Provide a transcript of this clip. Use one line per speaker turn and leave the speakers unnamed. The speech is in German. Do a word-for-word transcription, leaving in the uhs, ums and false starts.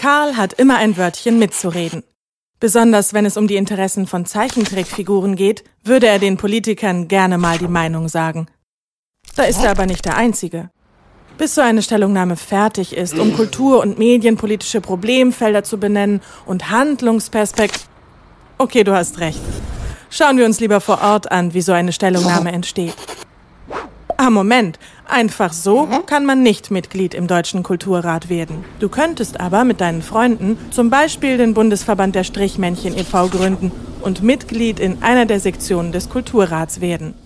Karl hat immer ein Wörtchen mitzureden. Besonders wenn es um die Interessen von Zeichentrickfiguren geht, würde er den Politikern gerne mal die Meinung sagen. Da ist er aber nicht der Einzige. Bis so eine Stellungnahme fertig ist, um kultur- und medienpolitische Problemfelder zu benennen und Handlungsperspektiven... Okay, du hast recht. Schauen wir uns lieber vor Ort an, wie so eine Stellungnahme entsteht. Ah, Moment. Einfach so kann man nicht Mitglied im Deutschen Kulturrat werden. Du könntest aber mit deinen Freunden zum Beispiel den Bundesverband der Strichmännchen e V gründen und Mitglied in einer der Sektionen des Kulturrats werden.